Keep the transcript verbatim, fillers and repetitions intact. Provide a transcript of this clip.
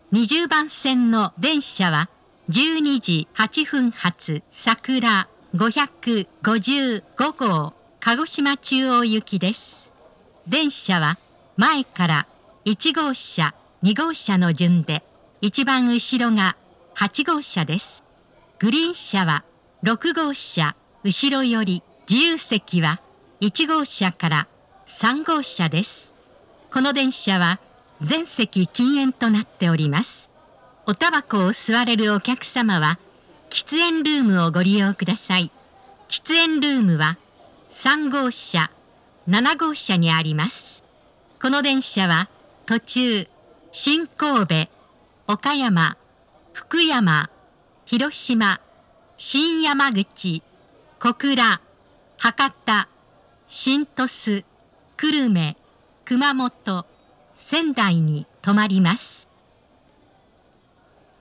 にじゅうばん線の電車はじゅうにじはっぷん発さくらごひゃくごじゅうごごう鹿児島中央行きです。電車は前からいちごうしゃにごうしゃの順で、一番後ろがはちごうしゃです。グリーン車はろくごうしゃ後ろより、自由席はいちごうしゃからさんごうしゃです。この電車は全席禁煙となっております。おタバコを吸われるお客様は喫煙ルームをご利用ください。喫煙ルームはさんごうしゃななごうしゃにあります。この電車は途中新神戸、岡山、福山、広島、新山口、小倉、博多、新鳥栖、久留米、熊本、仙台に停まります。